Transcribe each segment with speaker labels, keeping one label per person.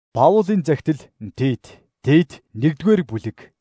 Speaker 1: Паулын захидал Тит 1-р бүлэг.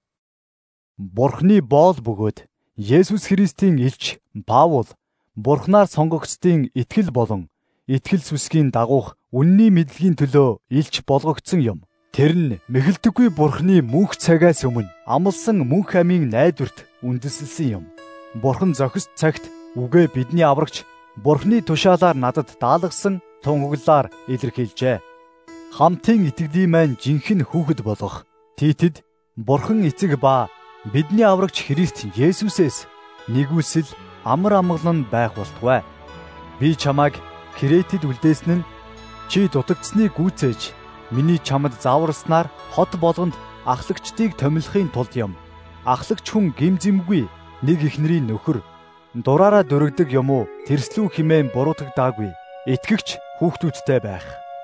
Speaker 1: Бурхны боол бөгөөд Есүс Христийн элч Паул Бурхнаар сонгогдсдын итгэл болон итгэл сүсгийн дагуух үнний мэдлэгийн төлөө элч болгогдсон юм. Тэр нь мэхэлдэггүй Бурхны мөнх цагаас өмнө амласан мөнх амийн найдварт үндэслэсэн юм. Бурхан зохист цагт үгээ бидний аврагч Бурхны тушаалаар надад даалгасан тунхаглалаар илэрхийлжээ. Хамтын итгэдийн маань жинхэнэ хүүхэд болох Титэд Бурхан эцэг ба бидний аврагч Христ Есүсээс нэгүсэл амар амгалан байх болтугай. Би чамайг Кретэд үлдээсэн нь чи дутагдсныг гүйцээж миний чамд зааварснаар хот болгонд ахлагчдыг томилохын тулд юм. Ахлагч хүн гимзэмгүй нэг ихнэрийн нөхөр дураараа дөрөгдөг юм уу тэрслүү хэмээн буруутгадаагүй итгэгч хүүхдүүдтэй байх.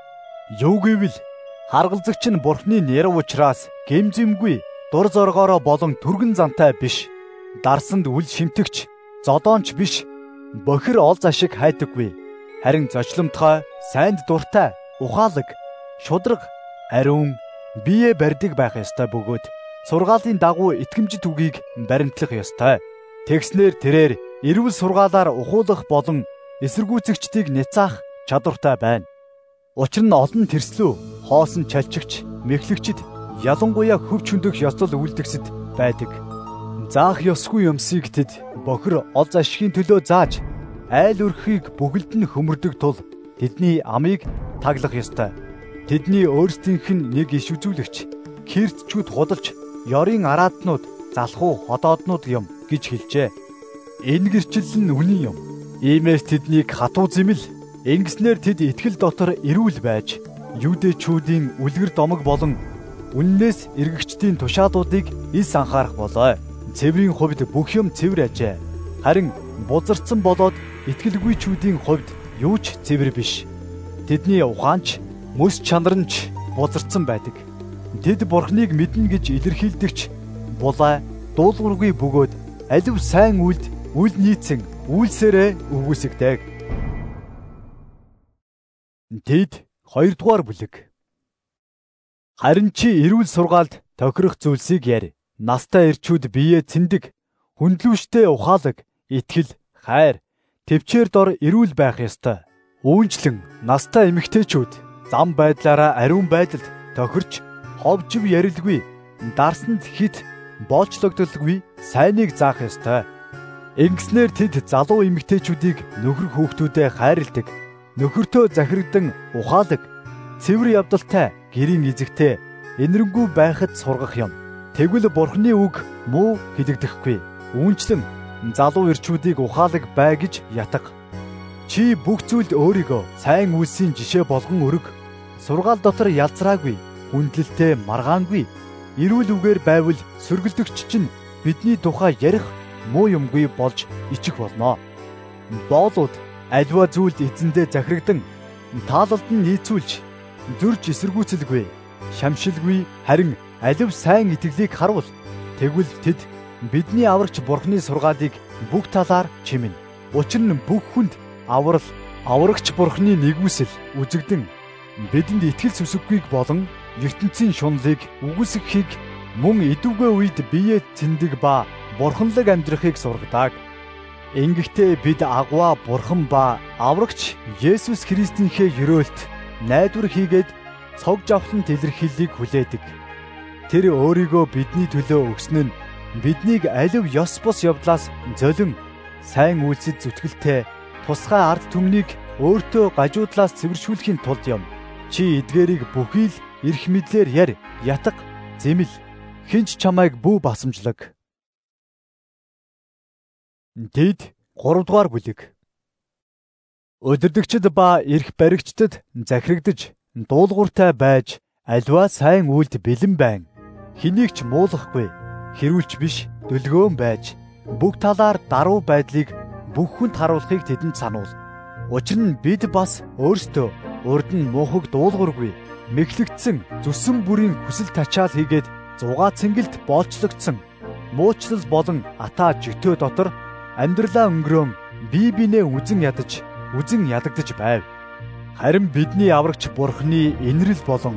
Speaker 1: Юу гэвэл харгалзагч нь Бурхны нэрв учраас гэмзэмгүй дур зоргоороо болон түргэн зантай биш. Дарсанд үл шимтэгч зодоонч биш. Бохир олз ашиг хайдаггүй. Харин зочломтгой, сайнд дуртай, ухаалаг, шудраг, ариун, бие барьдаг байх ёстой бөгөөд сургаалын дагуу итгэмжит үгийг баримтлах ёстой. Тэгснээр тэрээр эрүүл сургаалаар ухуулах болон эсэргүүцэгчдийг няцаах чадвартай байна. Учир нь олон тэрслүү, хоосон чалчигч, мэхлэгчд ялангуяа хөвч хөндөх ёслол үйлдэгсэд байдаг. Заах ёсгүй юмсыг тэд бохир олз ашигын төлөө зааж айл өрхийг бүгд нь хөмөрдөг тул тэдний амийг таглах ёстой. Тэдний өөрсдийнх нь нэг иш үзүүлэгч, киртчүүд худалж, ёрын араатнууд, залхуу ходооднууд юм гэж хэлжээ. Энэ гэрчлэл нь үнэн юм. Иймээс тэднийг хатуу зэмэл, ингэснээр тэд итгэл дотор эрүүл байж, юудэчүүдийн үлгэр домог болон үннээс эргэгчдийн тушаалуудыг ис анхаарах болоо. Цэврийн хувьд бүх юм цэвэр ажээ. Харин бузарцсан болоод итгэлгүйчүүдийн хувьд юу ч цэвэр биш. Тэдний ухаанч, мэс чанар нь ч бузарцсан байдаг. Тэд Бурхныг мэднэ гэж илэрхийлдэгч булаа, дуулуургүй бөгөөд алив сайн үлд, үл нийцэн, үйлсээрээ өвгөөсөгдөг. Тэд 2-р бүлэг. Харин чи эрүүл сургаалд тохирох зүйлсийг ярь. Настай эрчүүд бие цэндэг, хүндлүүштэй ухаалаг, итгэл, хайр, төвчээр дор эрүүл байх ёстой. Үүнчлэн настай эмэгтэйчүүд зам байдлаараа ариун байдалд тохирч, ховжив ярилгүй, дарсанд хит боолчлогдолгүй сайныг заах ёстой. Ингэснээр тэд залуу эмэгтэйчүүдийг нөхөр хүүхдүүдэд хайрладаг, нөхөртөө захирагдан ухаалаг, цэвэр явдалтай, гэрийн эзэгтэй, энэрэнгүй байхад сургах юм. Тэгвэл Бурхны үг муу хэлэгдэхгүй. Үүнчлэн залуу эрчүүдийг ухаалаг бай гэж ятга. Чи бүх зүйлд өөрийгөө сайн үйлсийн жишээ болгон өрг. Сургаал дотор ялцраагүй, хүндлэлтэй, маргаангүй, эрүүл үгээр байвал сөргөлдөгч чинь бидний тухай ярих муу юмгүй болж ичих болно. Боолууд аливаа зүйлд эзэндээ захирагдан таалалд нь нийцүүлж зөрж эсэргүүцэлгүй, шамшилгүй, харин алив сайн итгэлийг харуул. Тэгвэл тэд бидний аврагч Бурхны сургаалыг бүх талаар чимнэ. Учир нь бүх хүнд аврагч Бурхны нэгүсэл үзэгдэн бидэнд итгэл сүсэггүйг болон ертөнцийн шунлыг үгүйсгэхийг мөн идэвгүй үед бие цэндэг ба бурханлаг амьдрахыг сургадаг. Ингэхдээ бид агваа Бурхан ба аврагч Есүс Христийнхээ ёроолт найдвар хийгээд цог жавхлан илэрхийллийг хүлээдэг. Тэр өөрийгөө бидний төлөө өгсөн нь биднийг алив ёс бус явдлаас золин сайн үйлсэд зүтгэлтэй тусгай ард түмнийг өөртөө гажуудлаас цэвэршүүлэхийн тулд юм. Чи эдгээрийг бүхий л эрх мэдлэр ярь, ятга, зэмэл. Хинч чамайг бүү басамжлаг. Тэд 3-р бүлэг. Өдөрдөгчд ба эрх баригчдад захирагдж, дуулууртай байж, аливаа сайн үйлд бэлэн байна. Хэнийг ч муулахгүй, хэрүүлч биш, дүлгөөн байж, бүх талаар даруй байдлыг бүх хүнд харуулахыг тэдэнд сануул. Учир нь бид бас өөрсдөө урд нь муухаг дуулуургүй, мэхлэгдсэн, зүсэн бүрийн хүсэл тачаал хийгээд зугаа цэнгэлд боолчлогдсон, муучлал болон атаа жигтөө дотор амьдралаа өнгөрөөн бие биенээ үзэн ядагдаж байв. Харин бидний аврагч Бурхны инрэл болон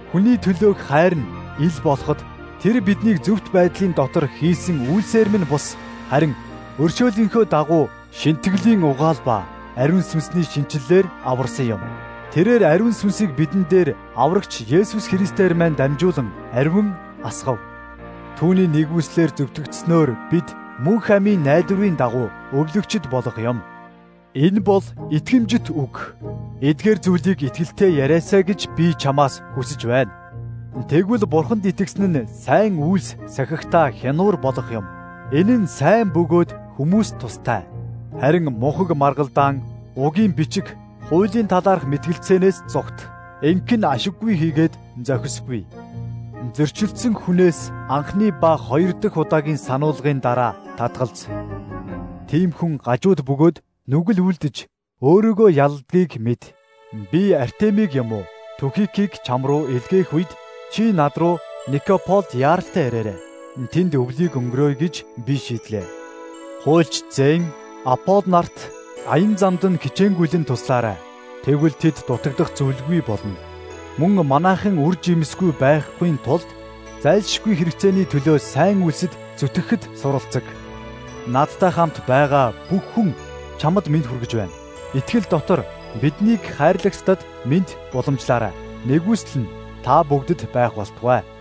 Speaker 1: Хүний төлөөг хайрна ил болоход тэр биднийг зөвхт байдлын дотор хийсэн үйлсээр минь бус харин өршөөлийнхөө дагуу шинтгэлийн угаал ба ариун сүнсний шинчиллээр аварсан юм. Тэрээр ариун сүнсийг бидэн дээр аврагч Есүс Христээр маань дамжуулан ариун асгав. Түүний нэгүслэр зөвтгөгдснөөр бид мөнх амийн найдварын дагуу өвлөгчд болох юм. Энэ бол итгэмжит үг. Эдгээр зүйлийг итгэлтэй яриасаа гэж би чамаас хүсэж байна. Тэгвэл Бурханд итгэсэн нь сайн үйлс сахихтаа хянуур болох юм. Энэ нь сайн бөгөөд хүмүүс тустай. Харин мухаг маргалдаан, угийн бичиг, хуулийн талаарх мэтгэлцээнээс зогт. Энхэн ашиггүй хийгээд зохисгүй. Зөрчилдсөн хүнээс анхны ба хоёр дахь удаагийн сануулгын дараа татгалз. Тийм хүн гажууд бөгөөд нүгэл үлдэж өөрийгөө ялдгийг мэд. Би Артемиг юм уу? Түхикийг чам руу илгээх үед чи над руу Никополд яаралтай ирээрэй. Тэнд өвлийг өнгөрөөе гэж би шийдлээ. Хуульч Зэн, Апол нарт аян замд нь хичээнгүйлэн туслаарай. Тэгвэл тэд дутагдах зүйлгүй болно. Мөн манайхан үр жимсгүй байхгүй тулд зайлшгүй хэрэгцээний төлөө сайн үлсэд зүтгэхэд суралцаг. Надтай хамт байгаа бүх хүн чамд мэд хүргэж байна. Итгэл дотор биднийг хайрлагчдад мэд уламжлаарай. Нэгүсэл нь та бүгдэд байх болтугай.